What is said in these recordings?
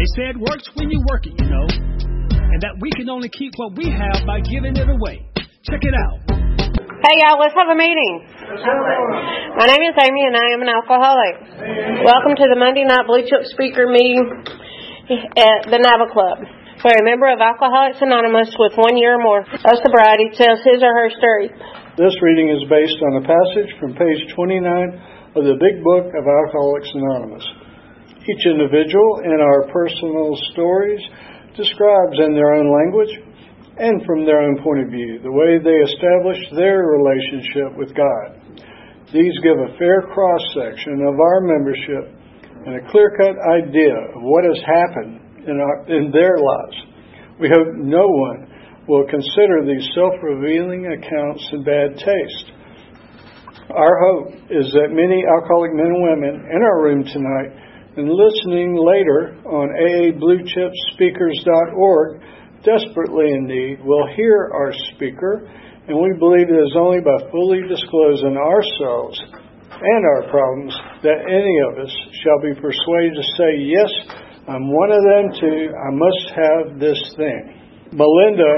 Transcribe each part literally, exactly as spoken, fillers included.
They say it works when you work it, you know, and that we can only keep what we have by giving it away. Check it out. Hey, y'all, let's have a meeting. My name is Amy, and I am an alcoholic. Welcome to the Monday night Blue Chip Speaker meeting at the Nava Club, where a member of Alcoholics Anonymous with one year or more of sobriety tells his or her story. This reading is based on a passage from page twenty-nine of the Big Book of Alcoholics Anonymous. Each individual in our personal stories describes in their own language and from their own point of view the way they established their relationship with God. These give a fair cross-section of our membership and a clear-cut idea of what has happened in, our, in their lives. We hope no one will consider these self-revealing accounts in bad taste. Our hope is that many alcoholic men and women in our room tonight and listening later on A A Blue Chip Speakers dot org desperately in need will hear our speaker, and we believe it is only by fully disclosing ourselves and our problems that any of us shall be persuaded to say, yes, I'm one of them too, I must have this thing. Melinda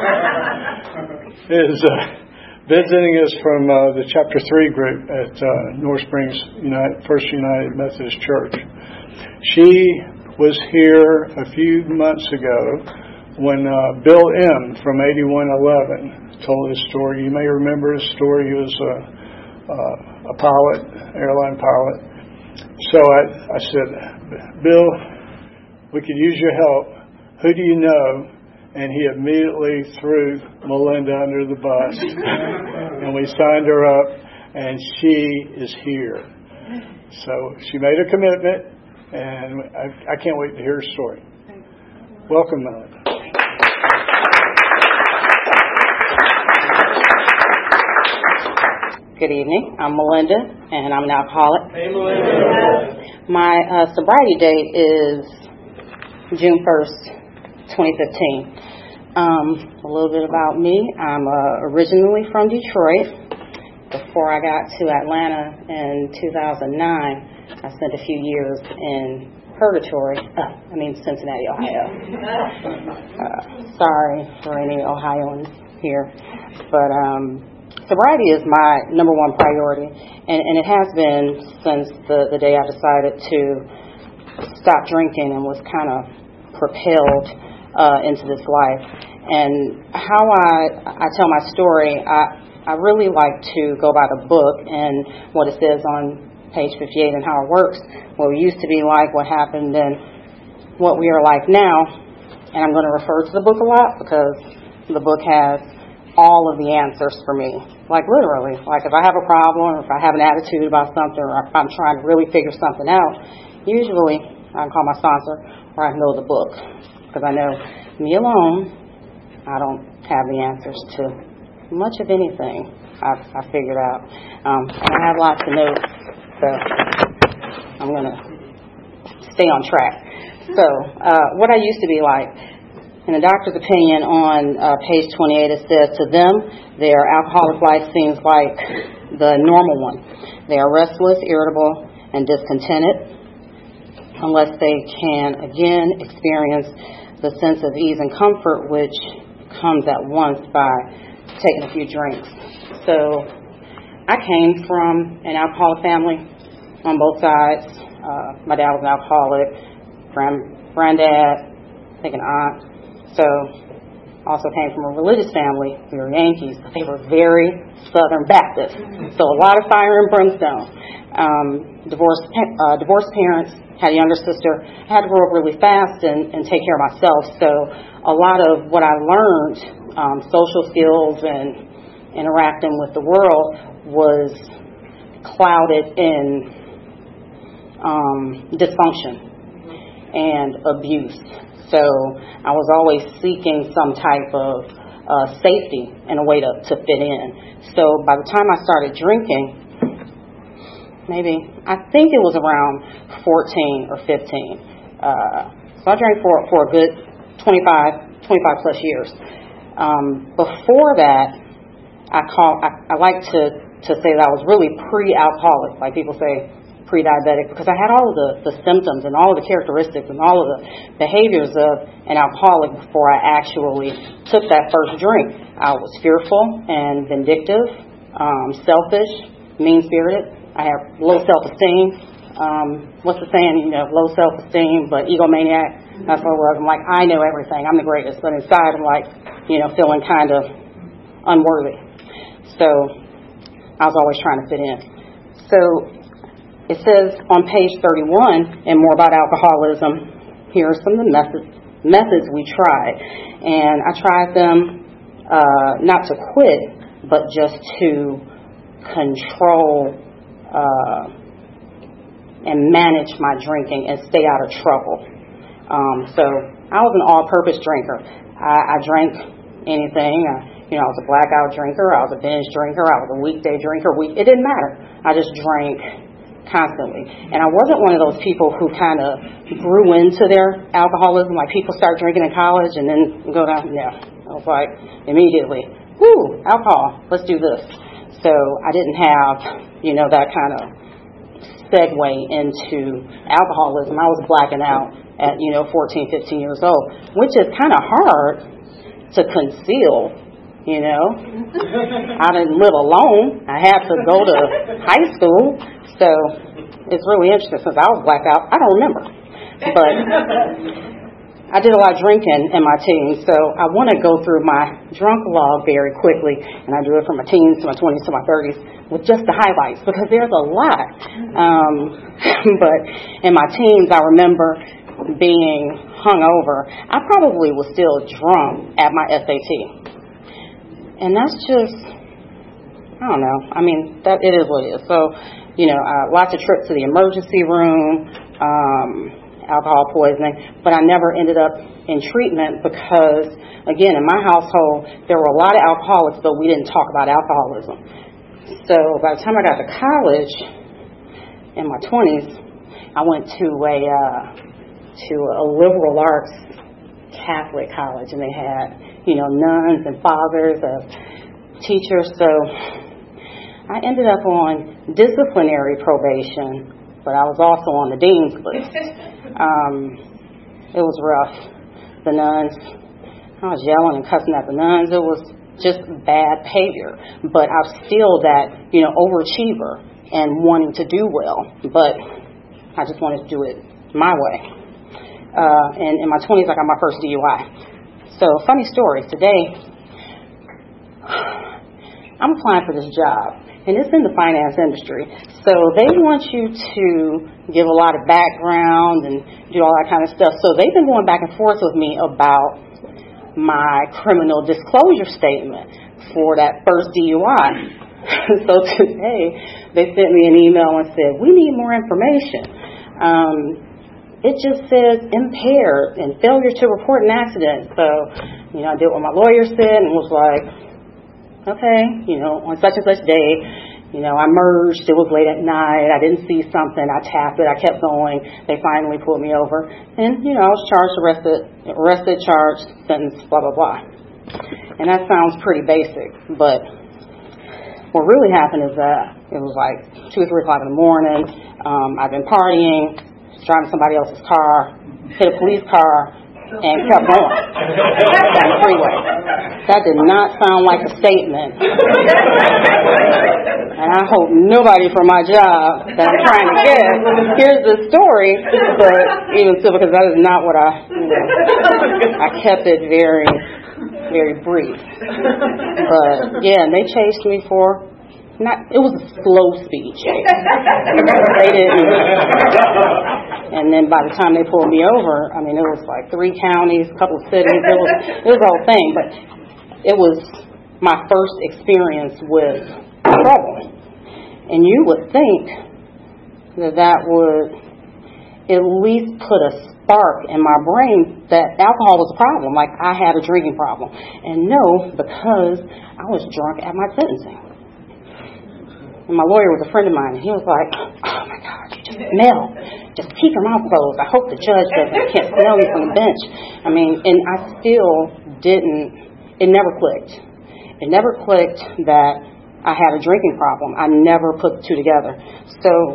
is uh, visiting us from uh, the Chapter three group at uh, North Springs United, First United Methodist Church. She was here a few months ago when uh, Bill M. from eighty-one eleven told his story. You may remember his story. He was a, uh, a pilot, airline pilot. So I, I said, Bill, we could use your help. Who do you know? And he immediately threw Melinda under the bus. And we signed her up, and she is here. So she made a commitment, and I, I can't wait to hear her story. Welcome, Melinda. Good evening. I'm Melinda, and I'm an alcoholic. Hey, Melinda. My uh, sobriety date is June first, twenty fifteen. Um, a little bit about me. I'm uh, originally from Detroit. Before I got to Atlanta in two thousand nine, I spent a few years in Purgatory. Uh, I mean Cincinnati, Ohio. Uh, sorry for any Ohioans here, but um, sobriety is my number one priority, and, and it has been since the, the day I decided to stop drinking and was kind of propelled uh, into this life. And how I I tell my story, I, I really like to go by the book and what it says on page fifty-eight and how it works, what we used to be like, what happened, and what we are like now. And I'm going to refer to the book a lot because the book has all of the answers for me. Like literally, like if I have a problem or if I have an attitude about something or if I'm trying to really figure something out, usually I can call my sponsor or I can go to the book because I know me alone, I don't have the answers to much of anything I've, I figured out. Um, and I have lots of notes, so I'm going to stay on track. So uh, what I used to be like, in the doctor's opinion on uh, page twenty-eight, it says, to them, their alcoholic life seems like the normal one. They are restless, irritable, and discontented unless they can again experience the sense of ease and comfort which comes at once by taking a few drinks. So I came from an alcoholic family on both sides. Uh, my dad was an alcoholic, grand, granddad, I think an aunt. So also came from a religious family. We were Yankees, but they were very Southern Baptist. So a lot of fire and brimstone. Um, divorced, uh, divorced parents, had a younger sister. I had to grow up really fast and, and take care of myself. So a lot of what I learned, um, social skills and interacting with the world, was clouded in um, dysfunction and abuse. So I was always seeking some type of uh, safety and a way to, to fit in. So by the time I started drinking, maybe, I think it was around fourteen or fifteen. Uh, so I drank for, for a good twenty-five, twenty-five plus years. Um, before that, I call, I, I like to, to say that I was really pre-alcoholic. Like people say, pre-diabetic because I had all of the, the symptoms and all of the characteristics and all of the behaviors of an alcoholic before I actually took that first drink. I was fearful and vindictive, um, selfish, mean-spirited. I had low self-esteem. Um, what's the saying? You know, low self-esteem, but egomaniac. That's what it was. I'm like, I know everything. I'm the greatest. But inside, I'm like, you know, feeling kind of unworthy. So I was always trying to fit in. So it says on page thirty-one, and more about alcoholism, here are some of the methods, methods we tried. And I tried them uh, not to quit, but just to control uh, and manage my drinking and stay out of trouble. Um, so I was an all-purpose drinker. I, I drank anything. I, you know, I was a blackout drinker. I was a binge drinker. I was a weekday drinker. We, it didn't matter. I just drank constantly. And I wasn't one of those people who kind of grew into their alcoholism, like people start drinking in college and then go down. No. I was like, immediately, whoo, alcohol, let's do this. So I didn't have, you know, that kind of segue into alcoholism. I was blacking out at, you know, fourteen, fifteen years old, which is kind of hard to conceal, you know. I didn't live alone. I had to go to high school. So it's really interesting. Since I was blacked out, I don't remember. But I did a lot of drinking in my teens, so I want to go through my drunk log very quickly, and I do it from my teens to my twenties to my thirties with just the highlights because there's a lot. Um, but in my teens, I remember being hungover. I probably was still drunk at my S A T. And that's just, I don't know. I mean, that it is what it is. So, you know, uh, lots of trips to the emergency room, um, alcohol poisoning, but I never ended up in treatment because, again, in my household, there were a lot of alcoholics, but we didn't talk about alcoholism. So by the time I got to college, in my twenties, I went to a uh, to a liberal arts Catholic college, and they had, you know, nuns and fathers of teachers. So I ended up on disciplinary probation, but I was also on the dean's list. Um, it was rough. The nuns, I was yelling and cussing at the nuns. It was just bad behavior. But I was still that, you know, overachiever and wanting to do well. But I just wanted to do it my way. Uh, and in my twenties, I got my first D U I. So, funny story. Today, I'm applying for this job, and it's in the finance industry. So they want you to give a lot of background and do all that kind of stuff. So they've been going back and forth with me about my criminal disclosure statement for that first D U I. So today, they sent me an email and said, we need more information. Um, it just says impaired and failure to report an accident. So, you know, I did what my lawyer said and was like, okay, you know, on such and such day, you know, I merged, it was late at night, I didn't see something, I tapped it, I kept going, they finally pulled me over, and, you know, I was charged, arrested, arrested, charged, sentenced, blah, blah, blah. And that sounds pretty basic, but what really happened is that it was like two or three o'clock in the morning, um, I've been partying, driving somebody else's car, hit a police car, and kept going down the freeway. That did not sound like a statement. And I hope nobody from my job that I'm trying to get hears this story, but even still, because that is not what I, you know, I kept it very, very brief. But, yeah, and they chased me for, not, it was a slow speed chase. They didn't. And then by the time they pulled me over, I mean, it was like three counties, a couple of cities. It was, it was the whole thing. But it was my first experience with trouble. And you would think that that would at least put a spark in my brain that alcohol was a problem, like I had a drinking problem. And no, because I was drunk at my sentencing. And my lawyer was a friend of mine, and he was like, oh, my God, you just smell. Just keep your mouth closed. I hope the judge doesn't can't smell you from the bench. I mean, and I still didn't, it never clicked. It never clicked that I had a drinking problem. I never put the two together. So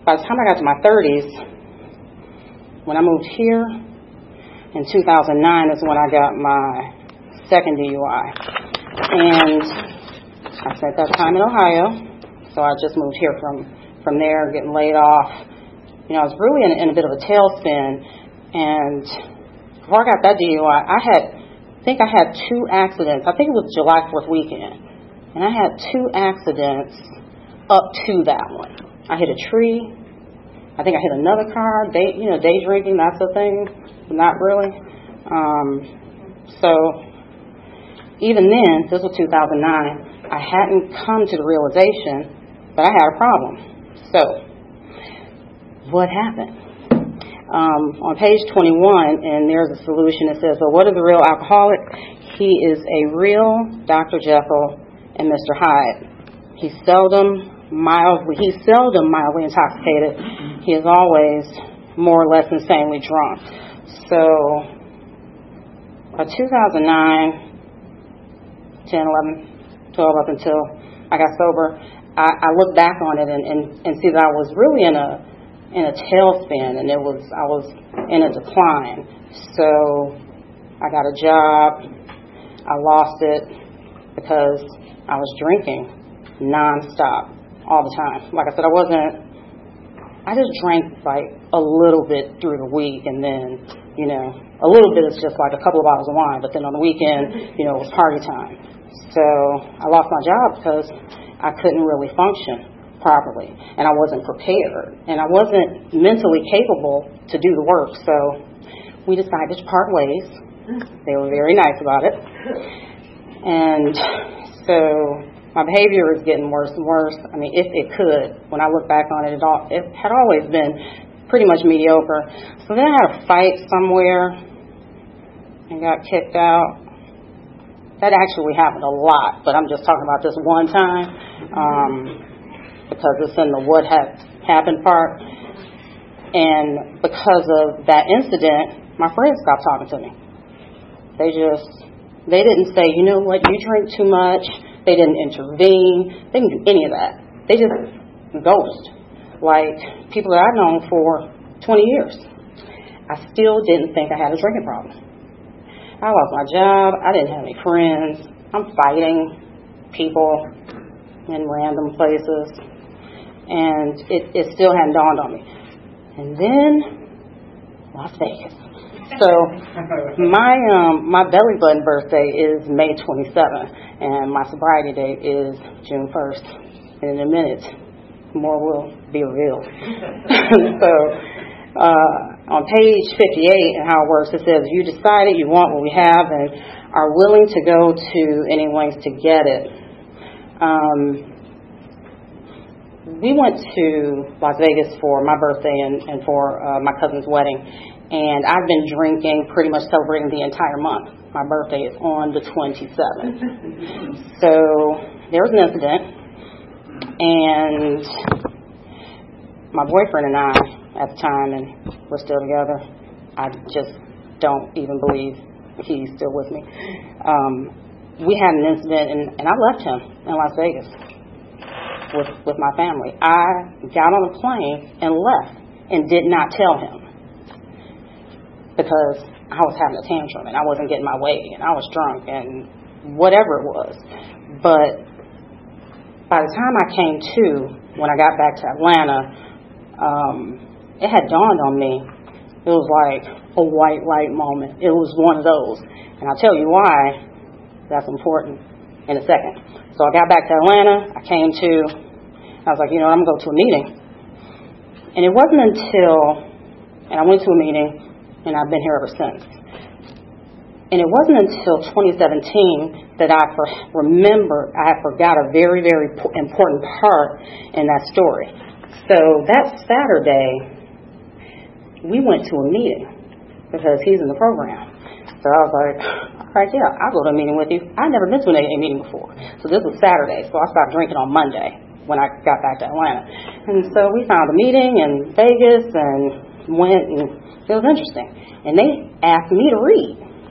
by the time I got to my thirties, when I moved here in two thousand nine is when I got my second D U I. And I spent that time in Ohio, so I just moved here from, from there, getting laid off. You know, I was really in, in a bit of a tailspin, and before I got that D U I, I had, I think I had two accidents. I think it was July fourth weekend, and I had two accidents up to that one. I hit a tree. I think I hit another car. Day, you know, day drinking, that's a thing, but not really. Um, so even then, this was two thousand nine, I hadn't come to the realization that I had a problem. So what happened? Um, on page twenty-one, and there's a solution that says, well, what is a real alcoholic? He is a real Doctor Jekyll and Mister Hyde. He's seldom mildly, he's seldom mildly intoxicated. He is always more or less insanely drunk. So, by two thousand nine, ten, eleven, twelve, up until I got sober, I, I look back on it and, and, and see that I was really in a in a tailspin, and it was I was in a decline. So I got a job. I lost it because I was drinking nonstop all the time. Like I said, I wasn't. I just drank like a little bit through the week, and then you know a little bit is just like a couple of bottles of wine. But then on the weekend, you know, it was party time. So I lost my job because I couldn't really function properly, and I wasn't prepared, and I wasn't mentally capable to do the work. So we decided to part ways. They were very nice about it, and so my behavior is getting worse and worse. I mean, if it could, when I look back on it, it, all, it had always been pretty much mediocre. So then I had a fight somewhere and got kicked out. That actually happened a lot, but I'm just talking about this one time. Um, because it's in the what had happened part. And because of that incident, my friends stopped talking to me. They just, they didn't say, you know what, you drink too much. They didn't intervene. They didn't do any of that. They just ghosted. Like people that I've known for twenty years. I still didn't think I had a drinking problem. I lost my job. I didn't have any friends. I'm fighting people in random places. And it, it still hadn't dawned on me. And then Las Vegas. So my um, my belly button birthday is May twenty-seventh, and my sobriety date is June first. And in a minute, more will be revealed. So uh, on page fifty-eight, and how it works, it says, you decided you want what we have and are willing to go to any lengths to get it. Um, we went to Las Vegas for my birthday and, and for uh, my cousin's wedding, and I've been drinking, pretty much celebrating the entire month. My birthday is on the twenty-seventh. So there was an incident, and my boyfriend and I at the time, and we're still together. I just don't even believe he's still with me. Um, we had an incident, and, and I left him in Las Vegas with, with my family. I got on a plane and left and did not tell him because I was having a tantrum and I wasn't getting my way and I was drunk and whatever it was. But by the time I came to, when I got back to Atlanta, um, it had dawned on me. It was like a white light moment. It was one of those. And I'll tell you why that's important in a second. So I got back to Atlanta. I came to, I was like, you know, I'm going to go to a meeting. And it wasn't until, and I went to a meeting, and I've been here ever since. And it wasn't until twenty seventeen that I for, remember, I forgot a very, very important part in that story. So that Saturday, we went to a meeting because he's in the program. So I was like, all right, yeah, I'll go to a meeting with you. I'd never been to an A A meeting before. So this was Saturday, so I stopped drinking on Monday when I got back to Atlanta. And so we found a meeting in Vegas and went, and it was interesting. And they asked me to read.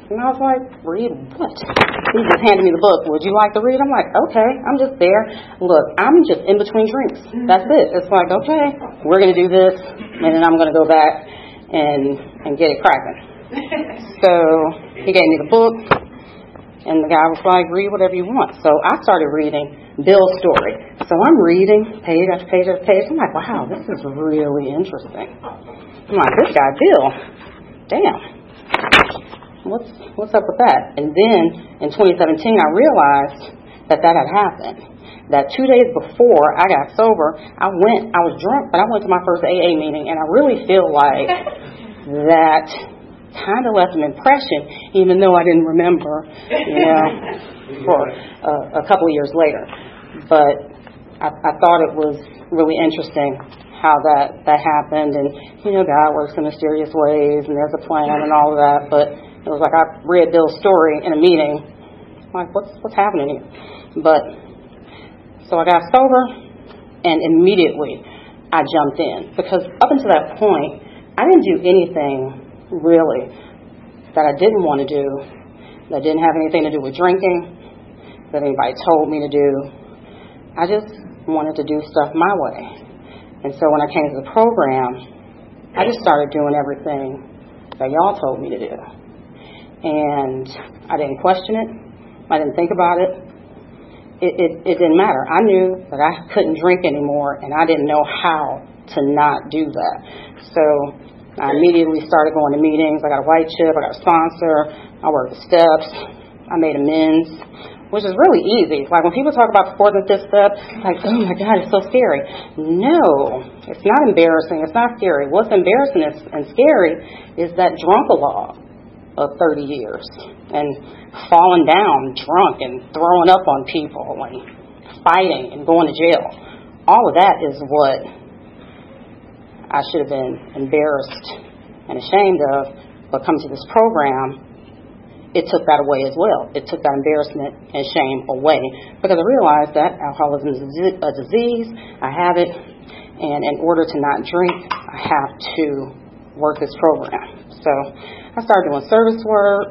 And I was like, read what? He just handed me the book. Would you like to read? I'm like, okay, I'm just there. Look, I'm just in between drinks. That's it. It's like, okay, we're going to do this, and then I'm going to go back and and get it cracking. So he gave me the book, and the guy was like, read whatever you want. So I started reading Bill's story. So I'm reading page after page after page. I'm like, wow, this is really interesting. I'm like, this guy, Bill, damn. What's what's up with that? And then in twenty seventeen, I realized that that had happened. That two days before I got sober, I went, I was drunk, but I went to my first A A meeting, and I really feel like that kind of left an impression, even though I didn't remember, you know, for uh, a couple of years later. But I, I thought it was really interesting how that, that happened, and, you know, God works in mysterious ways, and there's a plan and all of that, but it was like I read Bill's story in a meeting. I'm like, what's what's happening here? But so I got sober, and immediately I jumped in, because up until that point, I didn't do anything really that I didn't want to do, that didn't have anything to do with drinking, that anybody told me to do. I just wanted to do stuff my way. And so when I came to the program, I just started doing everything that y'all told me to do. And I didn't question it. I didn't think about it. It, it. it didn't matter. I knew that I couldn't drink anymore, and I didn't know how to not do that. So I immediately started going to meetings. I got a white chip. I got a sponsor. I worked the steps. I made amends, which is really easy. Like when people talk about the fourth and fifth step, like, oh my God, it's so scary. No, it's not embarrassing. It's not scary. What's embarrassing is, and scary is that drunk-a-log of thirty years and falling down drunk and throwing up on people and fighting and going to jail. All of that is what I should have been embarrassed and ashamed of, but coming to this program, it took that away as well. It took that embarrassment and shame away, because I realized that alcoholism is a disease. I have it, and in order to not drink, I have to work this program. So I started doing service work,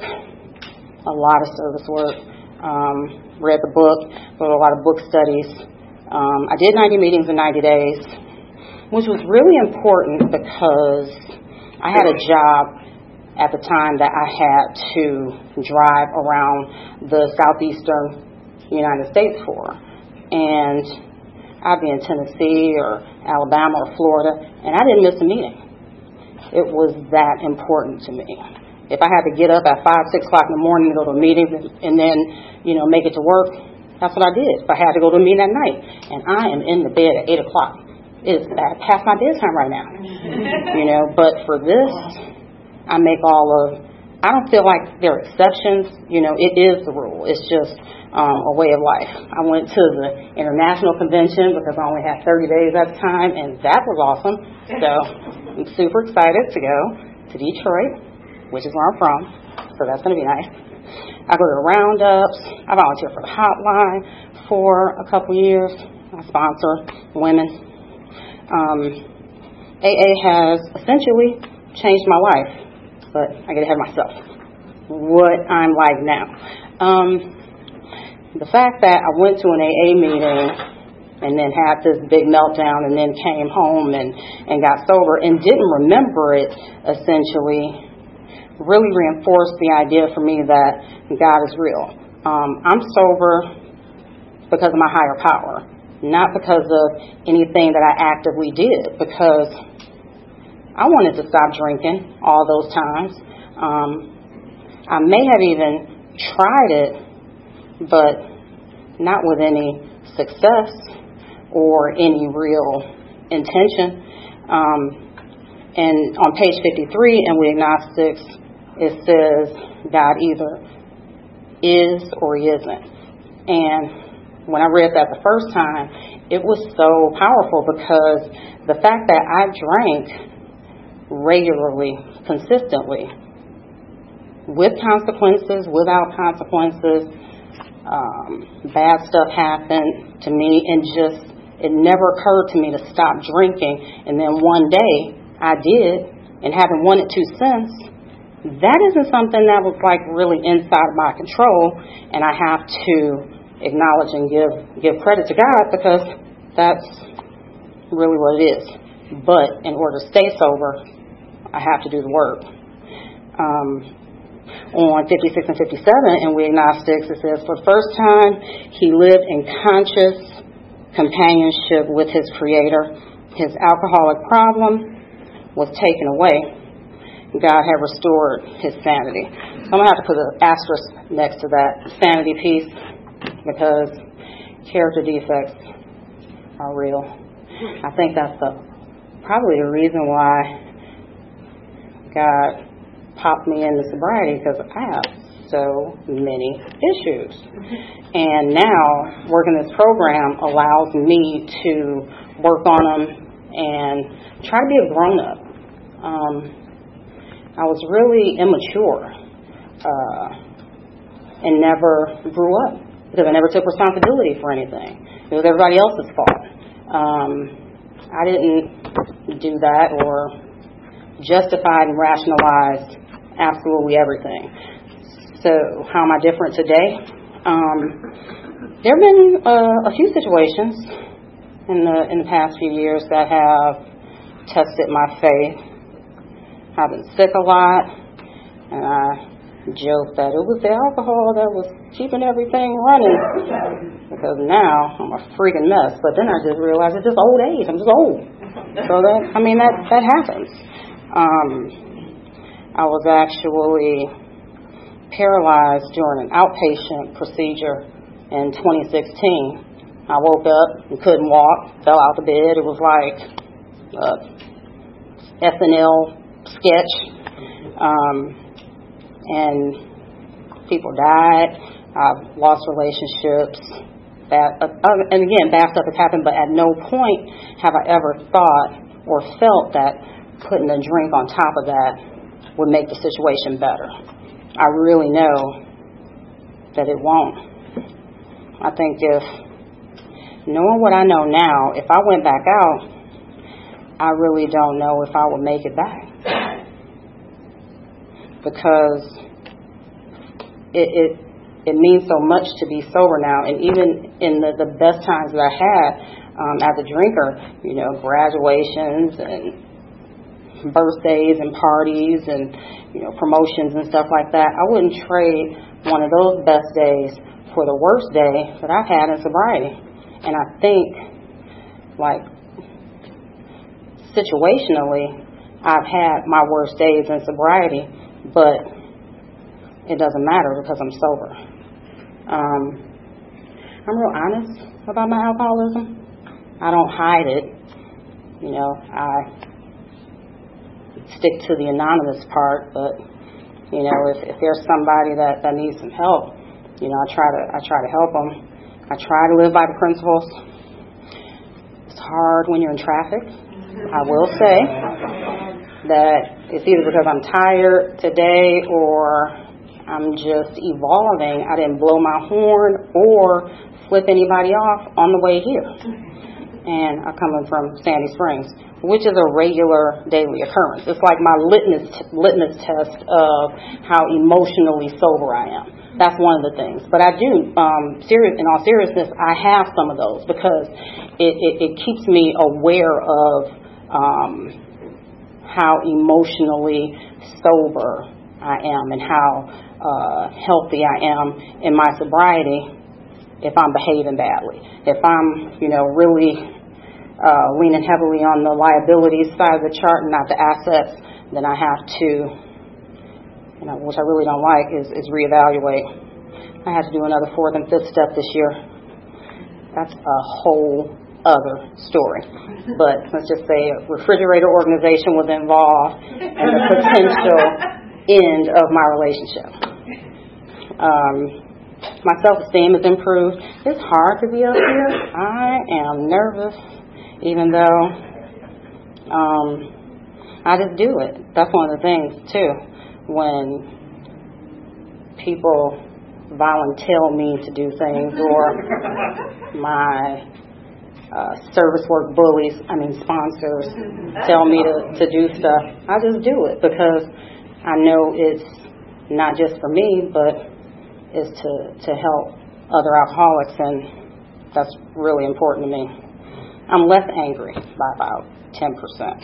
a lot of service work, um, read the book, did a lot of book studies. Um, I did ninety meetings in ninety days, which was really important because I had a job at the time that I had to drive around the southeastern United States for. And I'd be in Tennessee or Alabama or Florida, and I didn't miss a meeting. It was that important to me. If I had to get up at five, six o'clock in the morning to go to a meeting and then, you know, make it to work, that's what I did. If I had to go to a meeting at night, and I am in the bed at eight o'clock. It's past my bedtime right now. You know, but for this, I make all of, I don't feel like there are exceptions. You know, it is the rule. It's just um, a way of life. I went to the international convention because I only had thirty days at the time, and that was awesome. So I'm super excited to go to Detroit, which is where I'm from. So that's going to be nice. I go to the roundups. I volunteer for the hotline for a couple years. I sponsor women. Um, A A has essentially changed my life, but I get ahead of myself. What I'm like now. Um, the fact that I went to an A A meeting and then had this big meltdown and then came home and, and got sober and didn't remember it, essentially, really reinforced the idea for me that God is real. Um, I'm sober because of my higher power, not because of anything that I actively did, because I wanted to stop drinking all those times. Um, I may have even tried it, but not with any success or any real intention. Um, and on page fifty-three in We Agnostics, it says God either is or he isn't. And when I read that the first time, it was so powerful because the fact that I drank regularly, consistently, with consequences, without consequences, um, bad stuff happened to me, and just it never occurred to me to stop drinking. And then one day I did, and haven't wanted to since, that isn't something that was like really inside of my control, and I have to acknowledge and give give credit to God, because that's really what it is. But in order to stay sober, I have to do the work. Um, on fifty-six and fifty-seven in We Agnostics, it says, for the first time, he lived in conscious companionship with his Creator. His alcoholic problem was taken away. God had restored his sanity. So I'm going to have to put an asterisk next to that sanity piece, because character defects are real. I think that's the, probably the reason why God popped me into sobriety, because I have so many issues. And now working this program allows me to work on them and try to be a grown-up. Um, I was really immature uh, and never grew up, because I never took responsibility for anything. It was everybody else's fault. Um, I didn't do that or justified and rationalized absolutely everything. So how am I different today? Um, there have been uh, a few situations in the in the past few years that have tested my faith. I've been sick a lot, and I joke that it was the alcohol that was keeping everything running, because now I'm a freaking mess. But then I just realized it's just old age. I'm just old. So that, I mean, that, that happens. Um, I was actually paralyzed during an outpatient procedure in twenty sixteen. I woke up and couldn't walk, fell out the bed. It was like a S N L sketch, um, and people died. I've lost relationships. That, uh, and again, bad stuff has happened, but at no point have I ever thought or felt that putting a drink on top of that would make the situation better. I really know that it won't. I think if, knowing what I know now, if I went back out, I really don't know if I would make it back. Because it, it it means so much to be sober now. And even in the, the best times that I had um, as a drinker, you know, graduations and birthdays and parties and, you know, promotions and stuff like that, I wouldn't trade one of those best days for the worst day that I've had in sobriety. And I think, like, situationally, I've had my worst days in sobriety, but it doesn't matter because I'm sober. Um, I'm real honest about my alcoholism. I don't hide it. You know, I stick to the anonymous part, but, you know, if, if there's somebody that, that needs some help, you know, I try to I try to help them. I try to live by the principles. It's hard when you're in traffic. I will say that it's either because I'm tired today or I'm just evolving. I didn't blow my horn or flip anybody off on the way here. And I'm coming from Sandy Springs, which is a regular daily occurrence. It's like my litmus litmus test of how emotionally sober I am. That's one of the things. But I do, um, serious, in all seriousness, I have some of those because it, it, it keeps me aware of um, how emotionally sober I am and how uh, healthy I am in my sobriety if I'm behaving badly. If I'm, you know, really uh, leaning heavily on the liabilities side of the chart and not the assets, then I have to, you know, which I really don't like, is, is reevaluate. I had to do another fourth and fifth step this year. That's a whole other story. But let's just say a refrigerator organization was involved and the potential end of my relationship. Um, my self-esteem has improved. It's hard to be up here. I am nervous, even though um, I just do it. That's one of the things, too. When people volunteer me to do things, or my uh, service work bullies, I mean sponsors, tell me to, to do stuff, I just do it because I know it's not just for me, but it's to, to help other alcoholics, and that's really important to me. I'm less angry by about ten percent.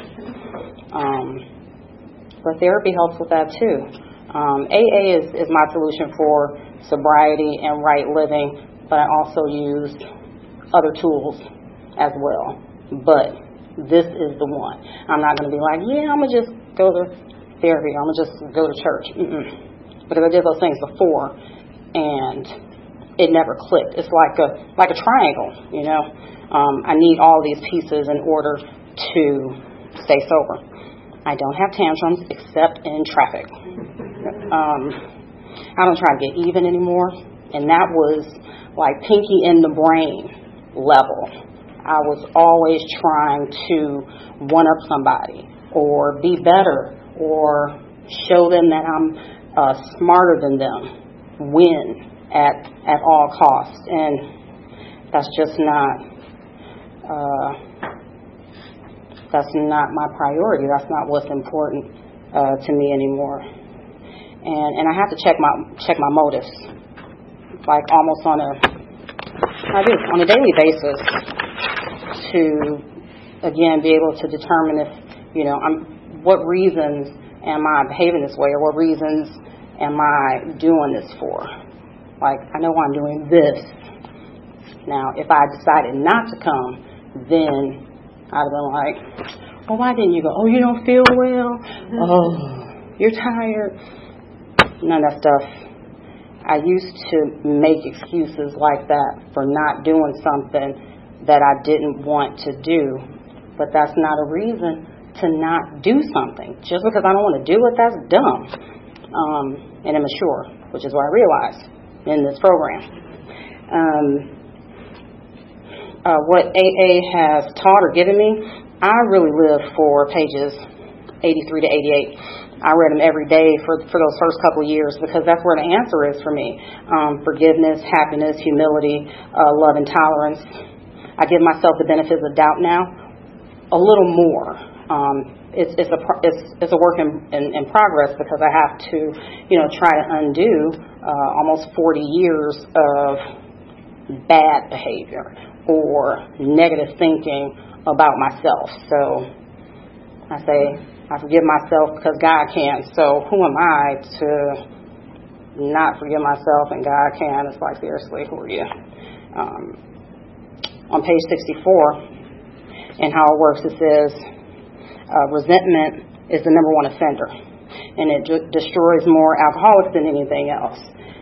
Um, but therapy helps with that too. Um, A A is, is my solution for sobriety and right living, but I also used other tools as well. But this is the one. I'm not going to be like, yeah, I'm going to just go to therapy, I'm going to just go to church. Mm-mm. Because I did those things before, and it never clicked. It's like a like a triangle, you know. Um, I need all these pieces in order to stay sober. I don't have tantrums except in traffic. Um, I don't try to get even anymore, and that was like pinky in the brain level. I was always trying to one-up somebody or be better or show them that I'm uh, smarter than them, win at at all costs, and that's just not uh, that's not my priority. That's not what's important uh, to me anymore. And and I have to check my check my motives, like almost on a I do on a daily basis, to again be able to determine if you know I'm what reasons am I behaving this way, or what reasons am I doing this for? Like, I know why I'm doing this. Now, if I decided not to come, then I'd have been like, well, why didn't you go? Oh, you don't feel well? Oh, you're tired? None of that stuff. I used to make excuses like that for not doing something that I didn't want to do. But that's not a reason to not do something. Just because I don't want to do it, that's dumb um, and immature, which is what I realized in this program. Um, uh, what A A has taught or given me, I really live for pages eighty-three to eighty-eight. I read them every day for for those first couple of years, because that's where the answer is for me. Um, forgiveness, happiness, humility, uh, love, and tolerance. I give myself the benefit of the doubt now, a little more. Um, it's, it's a it's, it's a work in, in, in progress, because I have to, you know, try to undo uh, almost forty years of bad behavior or negative thinking about myself. So I say I forgive myself because God can. So who am I to not forgive myself and God can? It's like, seriously, who are you? Um, on page sixty-four, and how it works, it says, Uh, resentment is the number one offender, and it ju- destroys more alcoholics than anything else.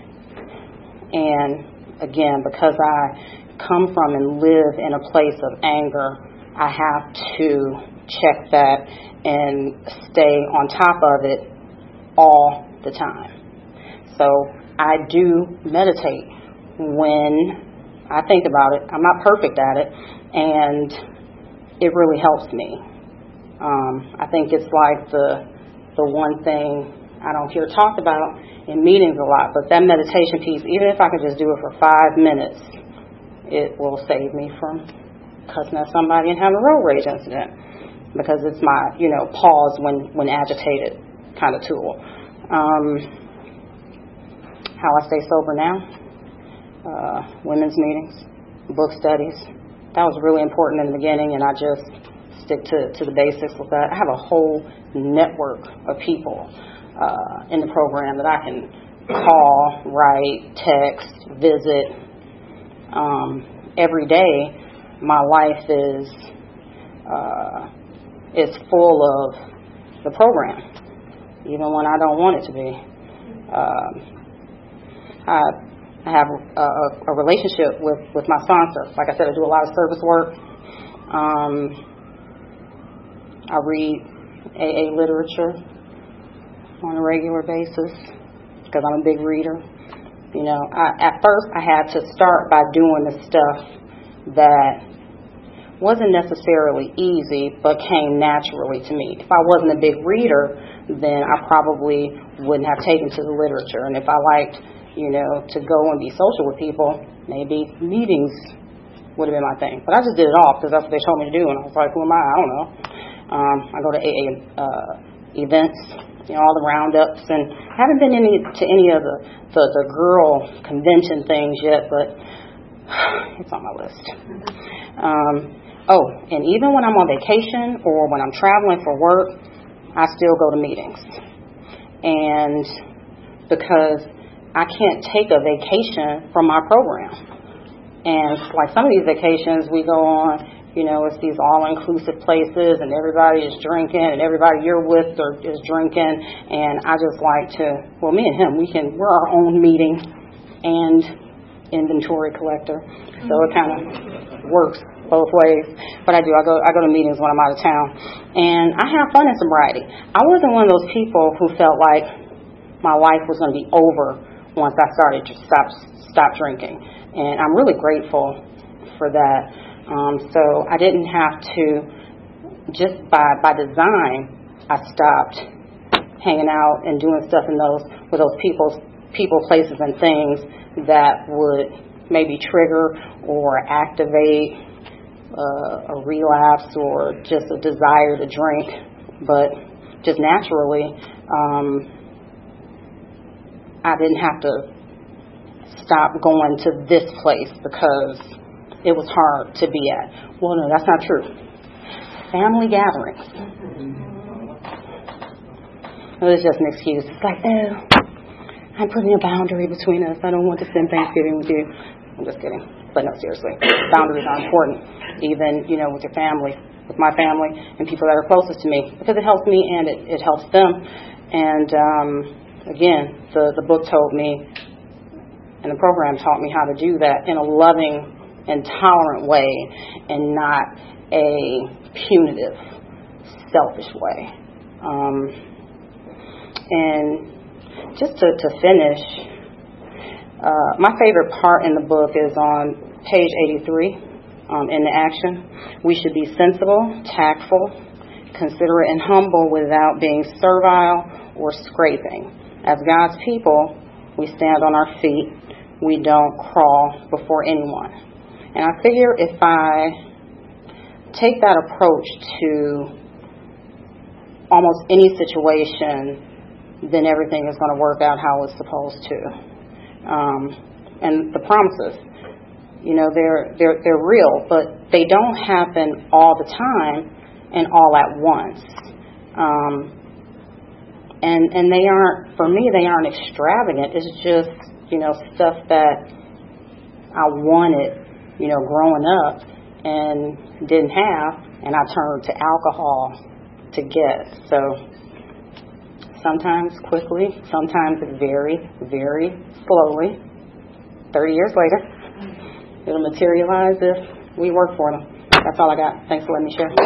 And again, because I come from and live in a place of anger, I have to check that and stay on top of it all the time. So I do meditate when I think about it. I'm not perfect at it, and it really helps me. Um, I think it's like the the one thing I don't hear talked about in meetings a lot, but that meditation piece, even if I could just do it for five minutes, it will save me from cussing at somebody and having a road rage incident, because it's my, you know, pause when, when agitated kind of tool. Um, how I stay sober now, uh, women's meetings, book studies. That was really important in the beginning, and I just stick to, to the basics with that. I have a whole network of people uh, in the program that I can call, write, text, visit. Um, every day, my life is uh, is full of the program, even when I don't want it to be. Um, I, I have a, a relationship with, with my sponsor. Like I said, I do a lot of service work. Um, I read A A literature on a regular basis because I'm a big reader. You know, I, at first I had to start by doing the stuff that wasn't necessarily easy but came naturally to me. If I wasn't a big reader, then I probably wouldn't have taken to the literature. And if I liked, you know, to go and be social with people, maybe meetings would have been my thing. But I just did it all because that's what they told me to do. And I was like, who am I? I don't know. Um, I go to A A uh, events you know, all the roundups, and I haven't been any to any of the, the, the girl convention things yet, but it's on my list. Um, oh, and even when I'm on vacation or when I'm traveling for work, I still go to meetings. And because I can't take a vacation from my program. And like some of these vacations we go on, you know, it's these all-inclusive places, and everybody is drinking, and everybody you're with are, is drinking. And I just like to, well, me and him, we can, we're our own meeting and inventory collector. So it kind of works both ways. But I do, I go, I go to meetings when I'm out of town, and I have fun in sobriety. I wasn't one of those people who felt like my life was going to be over once I started to stop, stop drinking. And I'm really grateful for that. Um, so I didn't have to, just by by design, I stopped hanging out and doing stuff in those with those people, people, places, and things that would maybe trigger or activate uh, a relapse or just a desire to drink. But just naturally, um, I didn't have to stop going to this place because it was hard to be at. Well, no, that's not true. Family gatherings. It was just an excuse. It's like, oh, I'm putting a boundary between us. I don't want to spend Thanksgiving with you. I'm just kidding. But no, seriously. Boundaries are important, even, you know, with your family, with my family and people that are closest to me, because it helps me and it, it helps them. And, um, again, the, the book told me, and the program taught me how to do that in a loving and tolerant way, and not a punitive, selfish way. Um, and just to, to finish, uh, my favorite part in the book is on page eighty-three, um, in the action. We should be sensible, tactful, considerate, and humble without being servile or scraping. As God's people, we stand on our feet. We don't crawl before anyone. And I figure if I take that approach to almost any situation, then everything is going to work out how it's supposed to. Um, and the promises, you know, they're they're they're real, but they don't happen all the time and all at once. Um, and and they aren't, for me, they aren't extravagant. It's just, you know, stuff that I wanted, you know, growing up and didn't have, and I turned to alcohol to get. So sometimes quickly, sometimes very, very slowly. thirty years later, it'll materialize if we work for them. That's all I got. Thanks for letting me share.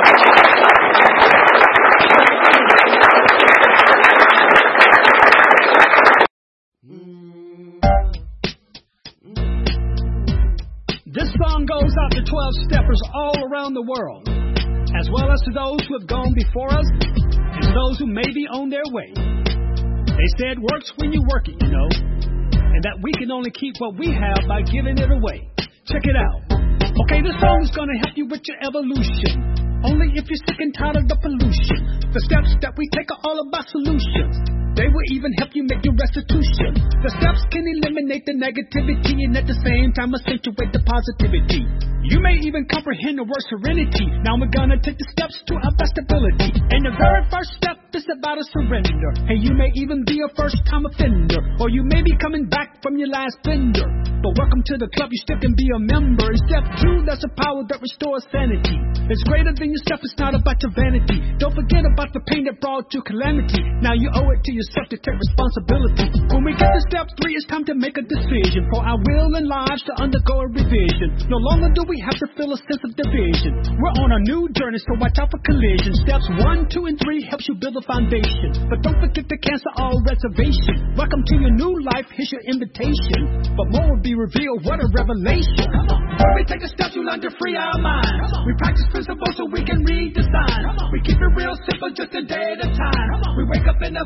This song goes out to twelve steppers all around the world, as well as to those who have gone before us and to those who may be on their way. They say it works when you work it, you know, and that we can only keep what we have by giving it away. Check it out. Okay, this song is going to help you with your evolution, only if you're sick and tired of the pollution. The steps that we take are all about solutions. They will even help you make your restitution. The steps can eliminate the negativity and at the same time accentuate the positivity. You may even comprehend the word serenity. Now we're gonna take the steps to our best ability. And the very first step is about a surrender. And you may even be a first-time offender, or you may be coming back from your last bender. But welcome to the club, you still can be a member. In step two, there's a power that restores sanity. It's greater than yourself, it's not about your vanity. Don't forget about the pain that brought you calamity. Now you owe it to yourself to take responsibility. When we get to step three, it's time to make a decision for our will and lives to undergo a revision. No longer do we have to feel a sense of division. We're on a new journey, so watch out for collision. Steps one, two, and three helps you build a foundation. But don't forget to cancel all reservation. Welcome to your new life, here's your invitation. But more will be revealed, what a revelation. When we take a step, you learn to free our minds. We practice principles so we can read the signs. We keep it real simple, just a day at a time. We wake up in the morning and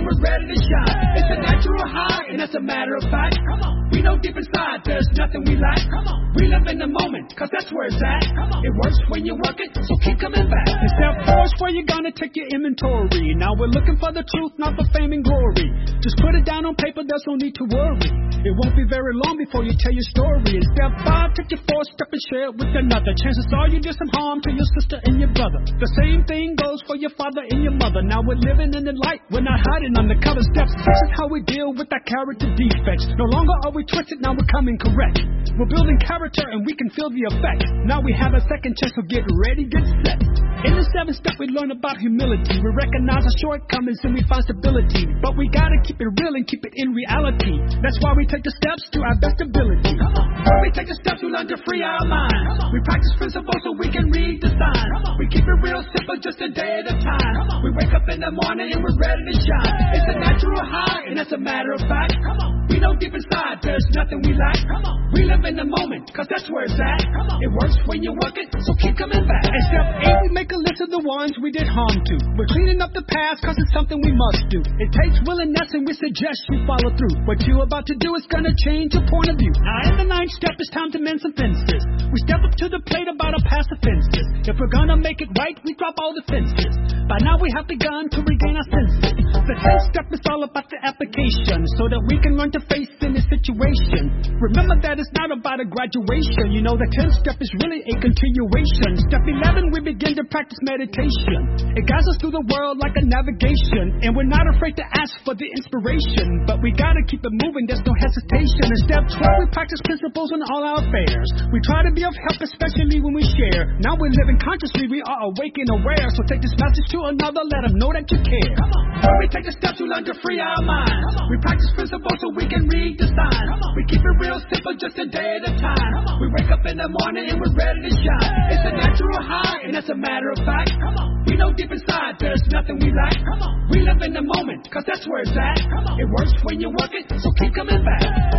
and we're ready to shine. It's a natural high, and that's a matter of fact. Come on. We know deep inside there's nothing we lack. Come on. We live in the moment, cause that's where it's at. Come on. It works when you work it, so keep coming back. And step four is where you're gonna take your inventory. Now we're looking for the truth, not for fame and glory. Just put it down on paper, there's no need to worry. It won't be very long before you tell your story. And step five, take your fourth step and share it with another. Chances are you did some harm to your sister and your brother. The same thing goes for your father and your mother. Now we're living in the light, we're not hiding undercover. Step six is how we deal with our character defects. No longer are we twisted, now we're coming correct. We're building character and we can feel the effect. Now we have a second chance, so get ready, get set. In the seventh step we learn about humility. We recognize our shortcomings and we find stability. But we gotta keep it real and keep it in reality. That's why we take the steps to our best ability. When we take the steps we learn to free our minds. We practice principles so we can read the signs. We keep it real simple, just a day at a time. We wake up in the morning and we're ready to shine. It's a natural high and that's a matter of fact. We know deep inside there's nothing we lack. We live in the moment, cause that's where it's at. It works when you work it, so keep coming back. And step eight, we make a list of the ones we did harm to. We're cleaning up the past, cause it's something we must do. It takes willingness and we suggest you follow through. What you're about to do is gonna change your point of view. Now in the ninth step, it's time to mend some fences. We step up to the plate about our past offenses. If we're gonna make it right, we drop all the fences. By now we have begun to regain our senses. The tenth step is all about the application, so that we can learn to face any situation. Remember that it's not about a graduation. You know the tenth step is really a continuation. Step eleven, we begin to practice meditation. It guides us through the world like a navigation, and we're not afraid to ask for the inspiration. But we gotta keep it moving, there's no hesitation. In step twelve, we practice principles in all our affairs. We try to be of help, especially when we share. Now we're living consciously, we are awake and aware. So take this message to another, let them know that you care. When we take the steps, we learn to free our minds. We practice principles so we can read the signs. We keep it real simple, just a day at a time. We wake up in the morning and we're ready to shine. It's a natural high and that's a matter of fact. We know deep inside there's nothing we lack. We live in the moment, cause that's where it's at. It works when you work it, so keep coming back.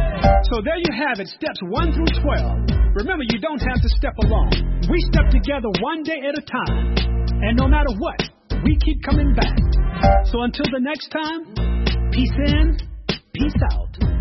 So there you have it, steps one through twelve. Remember, you don't have to step alone. We step together one day at a time. And no matter what, we keep coming back. So until the next time, peace in, peace out.